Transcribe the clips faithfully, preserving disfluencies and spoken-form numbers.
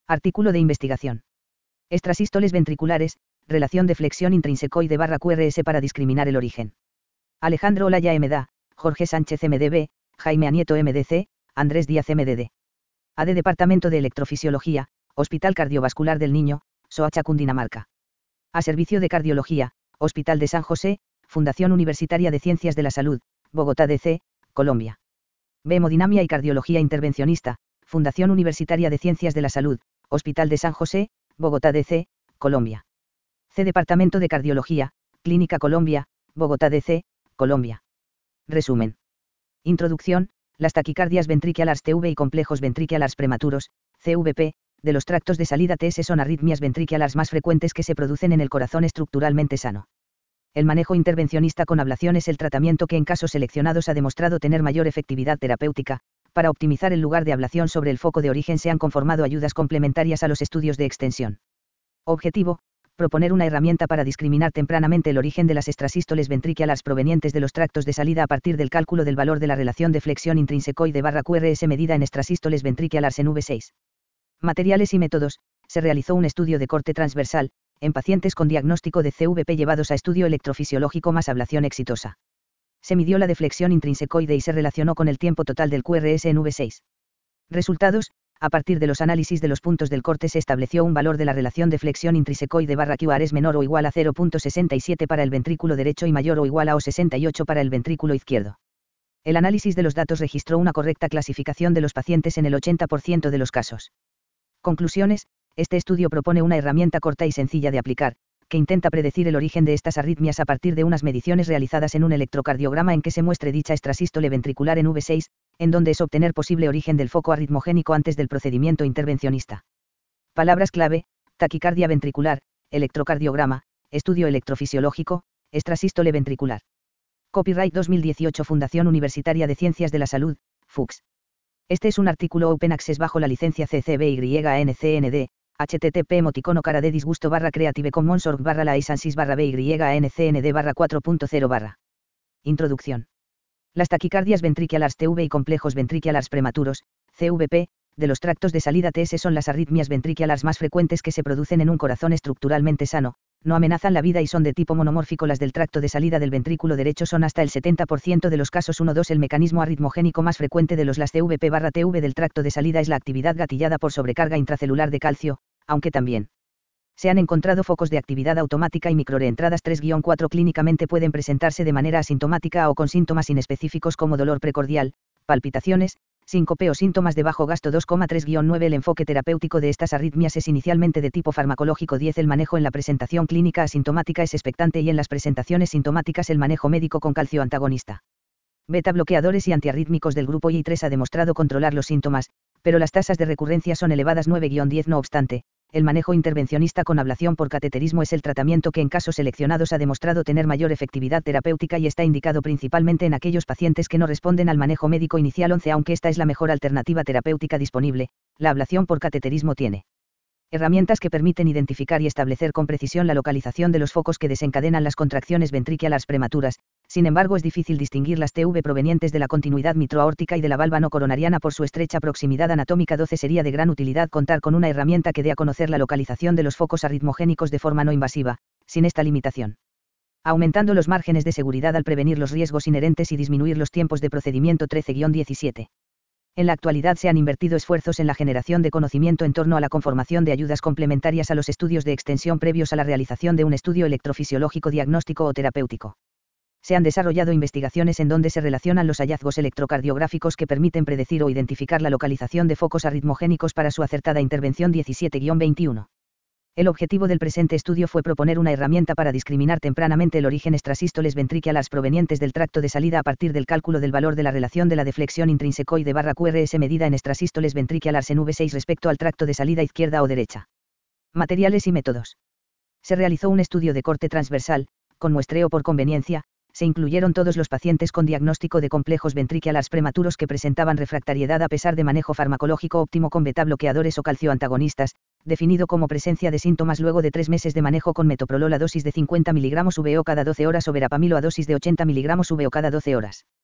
Artículo de investigación. Extrasístoles ventriculares, relación de flexión intrínsecoide barra Q R S para discriminar el origen. Alejandro Olaya M D A, Jorge Sánchez M D B, Jaime Anieto M D C, Andrés Díaz M D D. A D Departamento de Electrofisiología, Hospital Cardiovascular del Niño, Soacha, Cundinamarca. A Servicio de Cardiología, Hospital de San José, Fundación Universitaria de Ciencias de la Salud, Bogotá D C, Colombia. B Hemodinamia y Cardiología Intervencionista, Fundación Universitaria de Ciencias de la Salud, Hospital de San José, Bogotá D C, Colombia. C Departamento de Cardiología, Clínica Colombia, Bogotá D C, Colombia. Resumen. Introducción. Las taquicardias ventriculars T V y complejos ventriculars prematuros, C V P, de los tractos de salida T S son arritmias ventriculars más frecuentes que se producen en el corazón estructuralmente sano. El manejo intervencionista con ablación es el tratamiento que en casos seleccionados ha demostrado tener mayor efectividad terapéutica. Para optimizar el lugar de ablación sobre el foco de origen se han conformado ayudas complementarias a los estudios de extensión. Objetivo: proponer una herramienta para discriminar tempranamente el origen de las extrasístoles ventriculars provenientes de los tractos de salida a partir del cálculo del valor de la relación de flexión intrínsecoide barra Q R S medida en extrasístoles ventriculars en V seis. Materiales y métodos. Se realizó un estudio de corte transversal, en pacientes con diagnóstico de C V P llevados a estudio electrofisiológico más ablación exitosa. Se midió la deflexión intrínsecoide y se relacionó con el tiempo total del Q R S en V seis. Resultados: a partir de los análisis de los puntos del corte se estableció un valor de la relación de flexión intrínsecoide barra Q R S menor o igual a cero punto sesenta y siete para el ventrículo derecho y mayor o igual a o sesenta y ocho para el ventrículo izquierdo. El análisis de los datos registró una correcta clasificación de los pacientes en el ochenta por ciento de los casos. Conclusiones: este estudio propone una herramienta corta y sencilla de aplicar, que intenta predecir el origen de estas arritmias a partir de unas mediciones realizadas en un electrocardiograma en que se muestre dicha extrasístole ventricular en V seis, en donde es obtener posible origen del foco arritmogénico antes del procedimiento intervencionista. Palabras clave: taquicardia ventricular, electrocardiograma, estudio electrofisiológico, extrasístole ventricular. Copyright dos mil dieciocho Fundación Universitaria de Ciencias de la Salud, Fuchs. Este es un artículo Open Access bajo la licencia C C B Y N C N D, http emoticono cara de disgusto barra creative commons org barra licenses barra B Y N C N D barra cuatro punto cero barra. Introducción. Las taquicardias ventriculars T V y complejos ventriculars prematuros, C V P, de los tractos de salida T S son las arritmias ventriculars más frecuentes que se producen en un corazón estructuralmente sano, no amenazan la vida y son de tipo monomórfico. Las del tracto de salida del ventrículo derecho son hasta el setenta por ciento de los casos. uno dos El mecanismo arritmogénico más frecuente de los las C V P barra T V del tracto de salida es la actividad gatillada por sobrecarga intracelular de calcio, aunque también se han encontrado focos de actividad automática y microreentradas. tres cuatro Clínicamente pueden presentarse de manera asintomática o con síntomas inespecíficos como dolor precordial, palpitaciones, síncope o síntomas de bajo gasto. dos tres nueve El enfoque terapéutico de estas arritmias es inicialmente de tipo farmacológico. diez El manejo en la presentación clínica asintomática es expectante y en las presentaciones sintomáticas el manejo médico con calcio antagonista. Beta bloqueadores y antiarrítmicos del grupo I tres ha demostrado controlar los síntomas, pero las tasas de recurrencia son elevadas. nueve diez No obstante, el manejo intervencionista con ablación por cateterismo es el tratamiento que en casos seleccionados ha demostrado tener mayor efectividad terapéutica y está indicado principalmente en aquellos pacientes que no responden al manejo médico inicial. once Aunque esta es la mejor alternativa terapéutica disponible, la ablación por cateterismo tiene herramientas que permiten identificar y establecer con precisión la localización de los focos que desencadenan las contracciones ventriculars prematuras. Sin embargo, es difícil distinguir las T V provenientes de la continuidad mitroaórtica y de la valva no coronariana por su estrecha proximidad anatómica. doce Sería de gran utilidad contar con una herramienta que dé a conocer la localización de los focos arritmogénicos de forma no invasiva, sin esta limitación, aumentando los márgenes de seguridad al prevenir los riesgos inherentes y disminuir los tiempos de procedimiento. trece diecisiete En la actualidad se han invertido esfuerzos en la generación de conocimiento en torno a la conformación de ayudas complementarias a los estudios de extensión previos a la realización de un estudio electrofisiológico diagnóstico o terapéutico. Se han desarrollado investigaciones en donde se relacionan los hallazgos electrocardiográficos que permiten predecir o identificar la localización de focos arritmogénicos para su acertada intervención. diecisiete veintiuno El objetivo del presente estudio fue proponer una herramienta para discriminar tempranamente el origen extrasístoles ventriculars provenientes del tracto de salida a partir del cálculo del valor de la relación de la deflexión intrínsecoide barra Q R S medida en extrasístoles ventriculars en V seis respecto al tracto de salida izquierda o derecha. Materiales y métodos. Se realizó un estudio de corte transversal, con muestreo por conveniencia. Se incluyeron todos los pacientes con diagnóstico de complejos ventriculars prematuros que presentaban refractariedad a pesar de manejo farmacológico óptimo con beta bloqueadores o calcioantagonistas, definido como presencia de síntomas luego de tres meses de manejo con metoprolol a dosis de cincuenta miligramos V O cada doce horas o verapamilo a dosis de ochenta miligramos V O cada doce horas.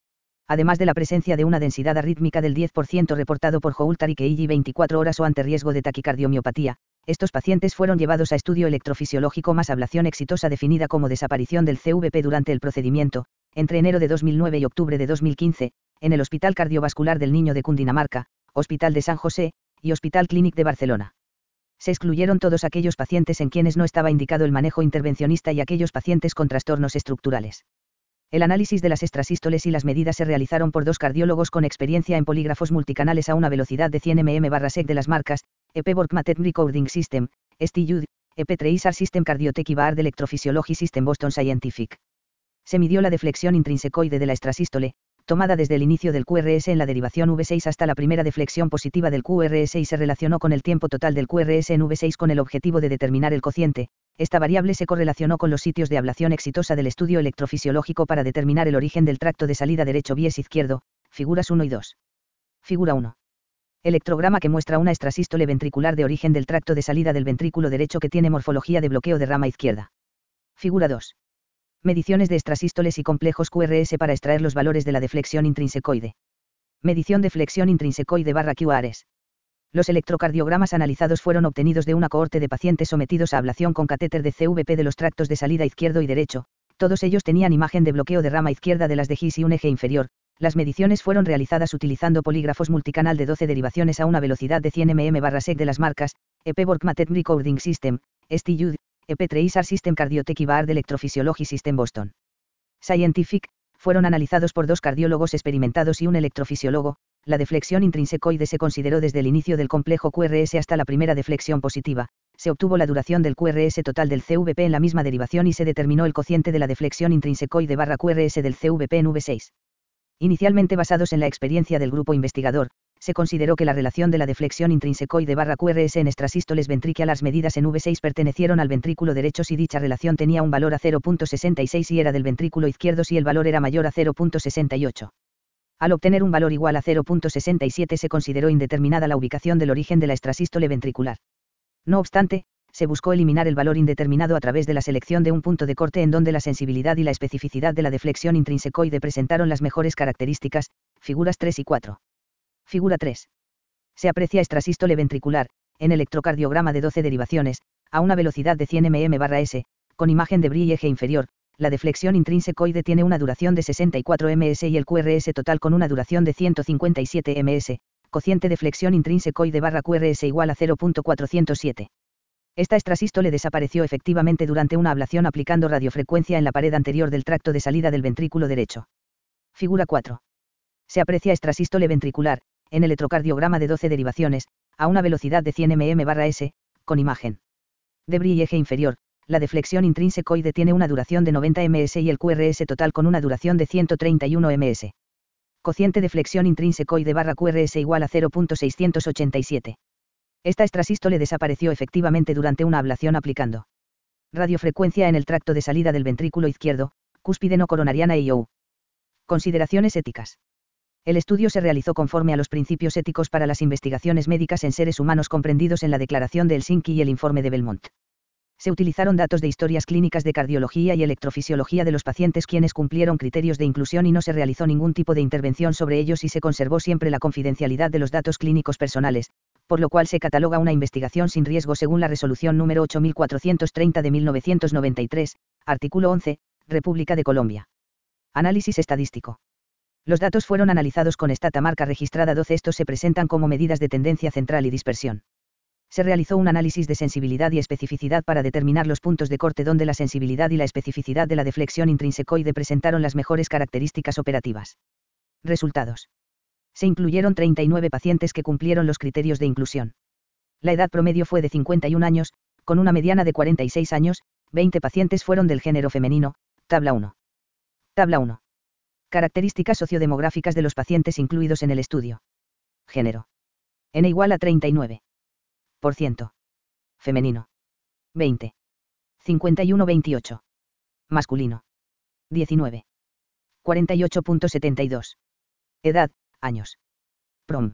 además de la presencia de una densidad arrítmica del diez por ciento reportado por Holter y que I G veinticuatro horas o ante riesgo de taquicardiomiopatía. Estos pacientes fueron llevados a estudio electrofisiológico más ablación exitosa definida como desaparición del C V P durante el procedimiento, entre enero de dos mil nueve y octubre de dos mil quince, en el Hospital Cardiovascular del Niño de Cundinamarca, Hospital de San José, y Hospital Clínic de Barcelona. Se excluyeron todos aquellos pacientes en quienes no estaba indicado el manejo intervencionista y aquellos pacientes con trastornos estructurales. El análisis de las extrasístoles y las medidas se realizaron por dos cardiólogos con experiencia en polígrafos multicanales a una velocidad de cien milímetros barra sec de las marcas, E P Borkmatet Recording System, S T U D, E P Tracer System Cardiotech y Baard Electrophysiology System Boston Scientific. Se midió la deflexión intrinsecoide de la extrasístole, tomada desde el inicio del Q R S en la derivación V seis hasta la primera deflexión positiva del Q R S y se relacionó con el tiempo total del Q R S en V seis con el objetivo de determinar el cociente. Esta variable se correlacionó con los sitios de ablación exitosa del estudio electrofisiológico para determinar el origen del tracto de salida derecho bies izquierdo, figuras uno y dos. Figura uno. Electrograma que muestra una extrasístole ventricular de origen del tracto de salida del ventrículo derecho que tiene morfología de bloqueo de rama izquierda. Figura dos. Mediciones de extrasístoles y complejos Q R S para extraer los valores de la deflexión intrinsecoide. Medición de flexión intrinsecoide barra Q R S. Los electrocardiogramas analizados fueron obtenidos de una cohorte de pacientes sometidos a ablación con catéter de C V P de los tractos de salida izquierdo y derecho. Todos ellos tenían imagen de bloqueo de rama izquierda de las de G I S y un eje inferior. Las mediciones fueron realizadas utilizando polígrafos multicanal de doce derivaciones a una velocidad de cien milímetros barra sec de las marcas, E P Borkmatet Recording System, S T U D, E P Tracer System Cardiotech y Baard Electrophysiology System Boston Scientific, fueron analizados por dos cardiólogos experimentados y un electrofisiólogo. La deflexión intrinsecoide se consideró desde el inicio del complejo Q R S hasta la primera deflexión positiva. Se obtuvo la duración del Q R S total del C V P en la misma derivación y se determinó el cociente de la deflexión intrinsecoide barra Q R S del C V P en V seis. Inicialmente basados en la experiencia del grupo investigador, se consideró que la relación de la deflexión intrinsecoide barra Q R S en extrasístoles ventriculars medidas en V seis pertenecieron al ventrículo derecho si dicha relación tenía un valor a cero punto sesenta y seis y era del ventrículo izquierdo si el valor era mayor a cero punto sesenta y ocho. Al obtener un valor igual a cero punto sesenta y siete se consideró indeterminada la ubicación del origen de la extrasístole ventricular. No obstante, se buscó eliminar el valor indeterminado a través de la selección de un punto de corte en donde la sensibilidad y la especificidad de la deflexión intrinsecoide presentaron las mejores características, figuras tres y cuatro. Figura tres. Se aprecia extrasístole ventricular, en electrocardiograma de doce derivaciones, a una velocidad de cien milímetros barra s, con imagen de Brie y eje inferior. La deflexión intrinsecoide tiene una duración de sesenta y cuatro milímetros y el Q R S total con una duración de ciento cincuenta y siete milímetros, cociente de flexión intrinsecoide barra Q R S igual a cero punto cuatrocientos siete. Esta extrasístole desapareció efectivamente durante una ablación aplicando radiofrecuencia en la pared anterior del tracto de salida del ventrículo derecho. Figura cuatro. Se aprecia extrasístole ventricular, en electrocardiograma de doce derivaciones, a una velocidad de cien milímetros barra s, con imagen de Brie y eje inferior. La deflexión intrinsecoide tiene una duración de noventa milímetros y el Q R S total con una duración de ciento treinta y uno milímetros. Cociente de flexión intrinsecoide barra Q R S igual a cero punto seiscientos ochenta y siete. Esta extrasístole desapareció efectivamente durante una ablación aplicando radiofrecuencia en el tracto de salida del ventrículo izquierdo, cúspide no coronariana e I O U. Consideraciones éticas. El estudio se realizó conforme a los principios éticos para las investigaciones médicas en seres humanos comprendidos en la Declaración de Helsinki y el Informe de Belmont. Se utilizaron datos de historias clínicas de cardiología y electrofisiología de los pacientes quienes cumplieron criterios de inclusión y no se realizó ningún tipo de intervención sobre ellos y se conservó siempre la confidencialidad de los datos clínicos personales, por lo cual se cataloga una investigación sin riesgo según la resolución número ocho mil cuatrocientos treinta de mil novecientos noventa y tres, artículo once, República de Colombia. Análisis estadístico. Los datos fueron analizados con Stata marca registrada doce. Estos se presentan como medidas de tendencia central y dispersión. Se realizó un análisis de sensibilidad y especificidad para determinar los puntos de corte donde la sensibilidad y la especificidad de la deflexión intrinsecoide presentaron las mejores características operativas. Resultados. Se incluyeron treinta y nueve pacientes que cumplieron los criterios de inclusión. La edad promedio fue de cincuenta y un años, con una mediana de cuarenta y seis años, veinte pacientes fueron del género femenino, tabla uno. Tabla uno. Características sociodemográficas de los pacientes incluidos en el estudio. Género. N igual a treinta y nueve por ciento. Femenino. veinte. cincuenta y uno a veintiocho. Masculino. diecinueve. cuarenta y ocho punto setenta y dos. Edad, años. Prom.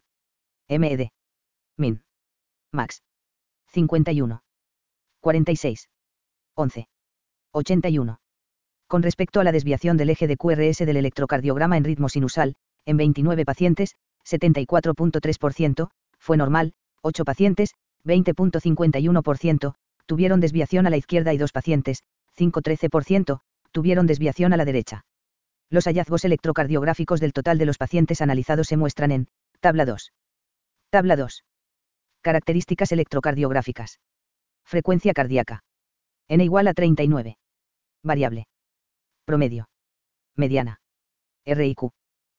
M E D. Min. Max. cincuenta y uno. cuarenta y seis. once. ochenta y uno. Con respecto a la desviación del eje de Q R S del electrocardiograma en ritmo sinusal, en veintinueve pacientes, setenta y cuatro punto tres por ciento, fue normal, ocho pacientes, veinte punto cincuenta y uno por ciento, tuvieron desviación a la izquierda y dos pacientes, cinco punto trece por ciento, tuvieron desviación a la derecha. Los hallazgos electrocardiográficos del total de los pacientes analizados se muestran en tabla dos. Tabla dos. Características electrocardiográficas. Frecuencia cardíaca. N igual a treinta y nueve. Variable. Promedio. Mediana. R I Q.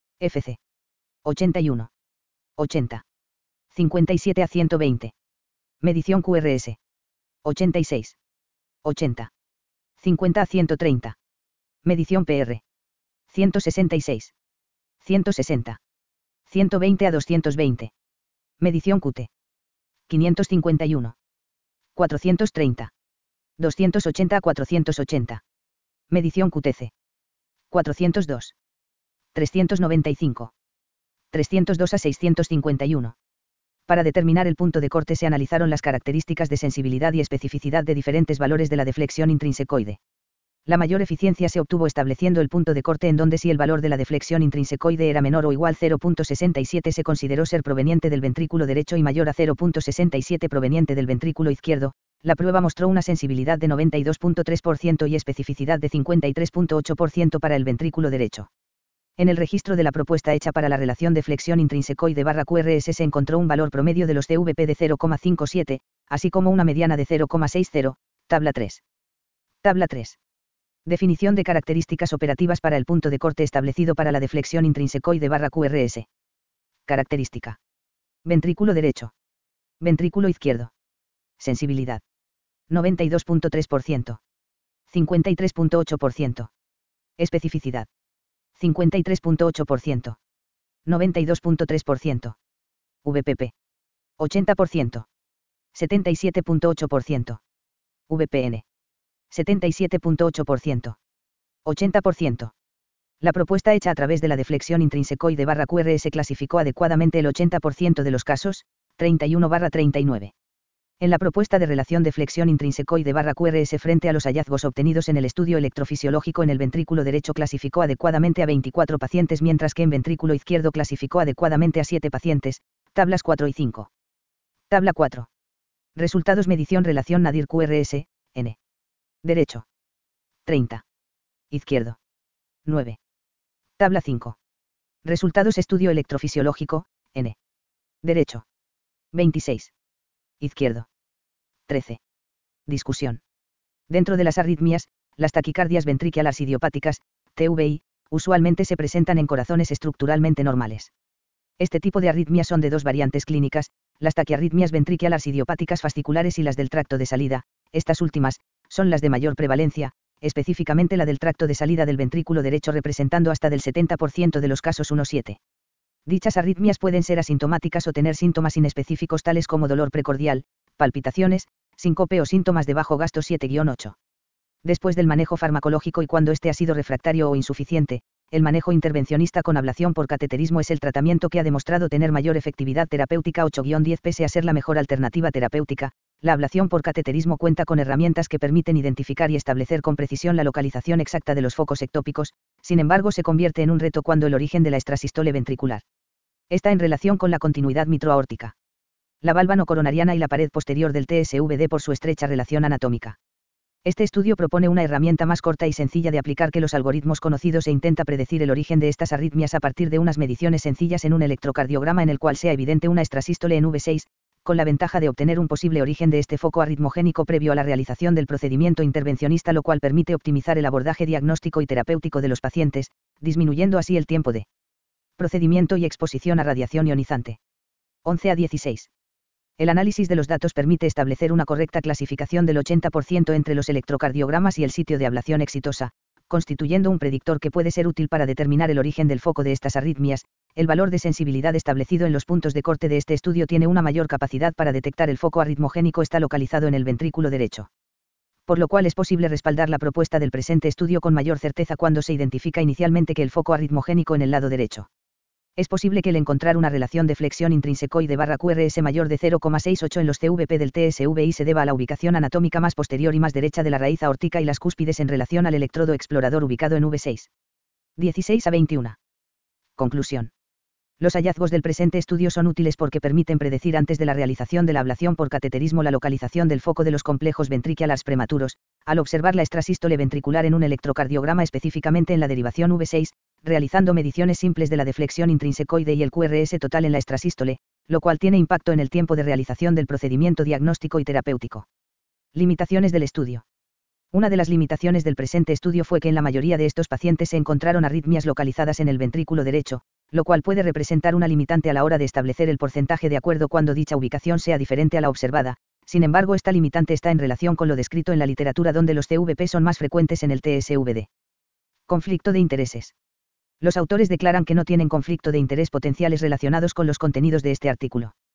F C. ochenta y uno. ochenta. cincuenta y siete a ciento veinte. Medición Q R S. ochenta y seis. ochenta. cincuenta a ciento treinta. Medición P R. ciento sesenta y seis. ciento sesenta. ciento veinte a doscientos veinte. Medición Q T. quinientos cincuenta y uno. cuatrocientos treinta. doscientos ochenta a cuatrocientos ochenta. Medición Q T C. cuatrocientos dos. trescientos noventa y cinco. trescientos dos a seiscientos cincuenta y uno. Para determinar el punto de corte se analizaron las características de sensibilidad y especificidad de diferentes valores de la deflexión intrínsecoide. La mayor eficiencia se obtuvo estableciendo el punto de corte en donde si el valor de la deflexión intrínsecoide era menor o igual a cero punto sesenta y siete se consideró ser proveniente del ventrículo derecho y mayor a cero punto sesenta y siete proveniente del ventrículo izquierdo. La prueba mostró una sensibilidad de noventa y dos punto tres por ciento y especificidad de cincuenta y tres punto ocho por ciento para el ventrículo derecho. En el registro de la propuesta hecha para la relación de flexión intrínsecoide barra Q R S se encontró un valor promedio de los C V P de cero coma cincuenta y siete, así como una mediana de cero coma sesenta, tabla tres. Tabla tres. Definición de características operativas para el punto de corte establecido para la deflexión intrínsecoide barra Q R S. Característica. Ventrículo derecho. Ventrículo izquierdo. Sensibilidad. noventa y dos punto tres por ciento. cincuenta y tres punto ocho por ciento. Especificidad. cincuenta y tres punto ocho por ciento. noventa y dos punto tres por ciento. V P P. ochenta por ciento. setenta y siete punto ocho por ciento. V P N. setenta y siete punto ocho por ciento. ochenta por ciento. La propuesta hecha a través de la deflexión intrínsecoide barra Q R S clasificó adecuadamente el ochenta por ciento de los casos, treinta y uno barra treinta y nueve. En la propuesta de relación de flexión intrínsecoide barra Q R S frente a los hallazgos obtenidos en el estudio electrofisiológico en el ventrículo derecho clasificó adecuadamente a veinticuatro pacientes mientras que en ventrículo izquierdo clasificó adecuadamente a siete pacientes, tablas cuatro y cinco. Tabla cuatro. Resultados medición relación Nadir Q R S, N. Derecho. treinta. Izquierdo. nueve. Tabla cinco. Resultados estudio electrofisiológico, N. Derecho. veintiséis. Izquierdo. trece. Discusión. Dentro de las arritmias, las taquicardias ventricular idiopáticas, T V I, usualmente se presentan en corazones estructuralmente normales. Este tipo de arritmias son de dos variantes clínicas, las taquiarritmias ventricular idiopáticas fasciculares y las del tracto de salida. Estas últimas son las de mayor prevalencia, específicamente la del tracto de salida del ventrículo derecho representando hasta del setenta por ciento de los casos uno siete. Dichas arritmias pueden ser asintomáticas o tener síntomas inespecíficos tales como dolor precordial, palpitaciones, síncope o síntomas de bajo gasto siete ocho. Después del manejo farmacológico y cuando este ha sido refractario o insuficiente, el manejo intervencionista con ablación por cateterismo es el tratamiento que ha demostrado tener mayor efectividad terapéutica ocho diez pese a ser la mejor alternativa terapéutica. La ablación por cateterismo cuenta con herramientas que permiten identificar y establecer con precisión la localización exacta de los focos ectópicos, sin embargo se convierte en un reto cuando el origen de la extrasístole ventricular está en relación con la continuidad mitroaórtica, la valva no coronariana y la pared posterior del T S V D por su estrecha relación anatómica. Este estudio propone una herramienta más corta y sencilla de aplicar que los algoritmos conocidos e intenta predecir el origen de estas arritmias a partir de unas mediciones sencillas en un electrocardiograma en el cual sea evidente una extrasístole en V seis, con la ventaja de obtener un posible origen de este foco arritmogénico previo a la realización del procedimiento intervencionista, lo cual permite optimizar el abordaje diagnóstico y terapéutico de los pacientes, disminuyendo así el tiempo de procedimiento y exposición a radiación ionizante. once a dieciséis. El análisis de los datos permite establecer una correcta clasificación del ochenta por ciento entre los electrocardiogramas y el sitio de ablación exitosa, constituyendo un predictor que puede ser útil para determinar el origen del foco de estas arritmias. El valor de sensibilidad establecido en los puntos de corte de este estudio tiene una mayor capacidad para detectar el foco arritmogénico está localizado en el ventrículo derecho. Por lo cual es posible respaldar la propuesta del presente estudio con mayor certeza cuando se identifica inicialmente que el foco arritmogénico en el lado derecho. Es posible que el encontrar una relación de flexión intrínsecoide barra Q R S mayor de cero coma sesenta y ocho en los C V P del T S V I se deba a la ubicación anatómica más posterior y más derecha de la raíz aórtica y las cúspides en relación al electrodo explorador ubicado en V seis. dieciséis a veintiuno. Conclusión. Los hallazgos del presente estudio son útiles porque permiten predecir antes de la realización de la ablación por cateterismo la localización del foco de los complejos ventriculars prematuros, al observar la extrasístole ventricular en un electrocardiograma específicamente en la derivación V seis, realizando mediciones simples de la deflexión intrinsecoide y el Q R S total en la extrasístole, lo cual tiene impacto en el tiempo de realización del procedimiento diagnóstico y terapéutico. Limitaciones del estudio. Una de las limitaciones del presente estudio fue que en la mayoría de estos pacientes se encontraron arritmias localizadas en el ventrículo derecho, lo cual puede representar una limitante a la hora de establecer el porcentaje de acuerdo cuando dicha ubicación sea diferente a la observada. Sin embargo, esta limitante está en relación con lo descrito en la literatura donde los C V P son más frecuentes en el T S V D. Conflicto de intereses. Los autores declaran que no tienen conflicto de interés potenciales relacionados con los contenidos de este artículo.